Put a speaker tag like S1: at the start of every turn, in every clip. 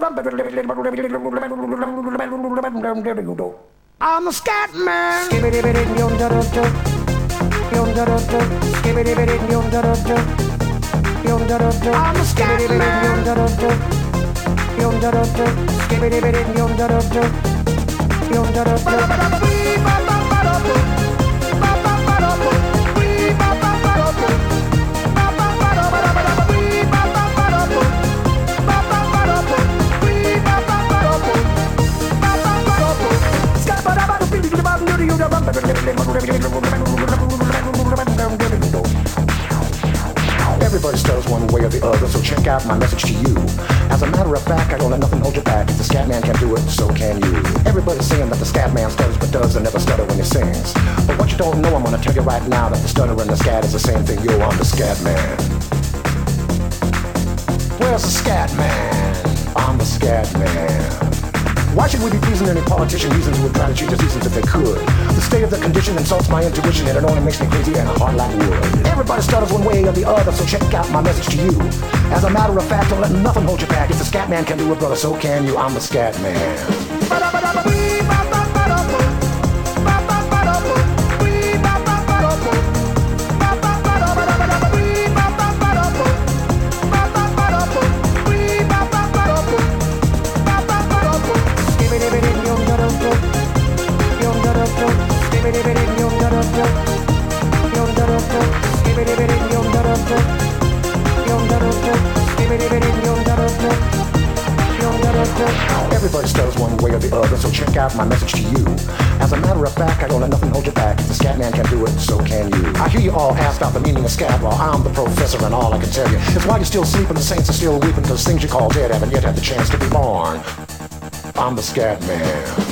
S1: I'm a scat man. I'm a scat
S2: Everybody stutters one way or the other, so check out my message to you. As a matter of fact, I don't let nothing hold you back. If the scat man can do it, so can you. Everybody's saying that the scat man stutters but does and never stutter when he sings. But what you don't know, I'm gonna tell you right now that the stutter and the scat is the same thing. Yo, I'm the scat man. Where's the scat man? I'm the scat man. Why should we be pleasing any politician reasons who would try to cheat us reasons if they could? The state of the condition insults my intuition and it only makes me crazy and hard like wood. Everybody stutters one way or the other, so check out my message to you. As a matter of fact, don't let nothing hold you back. If the scat man can do it, brother, so can you. I'm the scat man. Everybody stutters one way or the other, so check out my message to you. As a matter of fact, I don't let nothing hold you back. If the scat man can do it, so can you. I hear you all ask out the meaning of scat. Well, I'm the professor and all I can tell you is why you're still sleeping, the saints are still weeping, because things you call dead haven't yet had the chance to be born. I'm the scat man.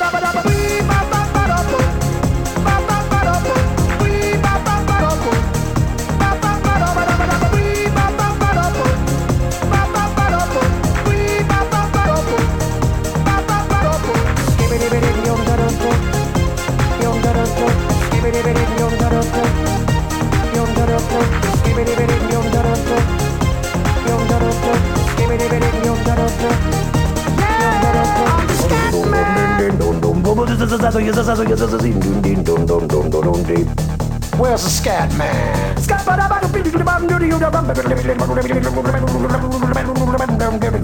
S2: Where's the scat man?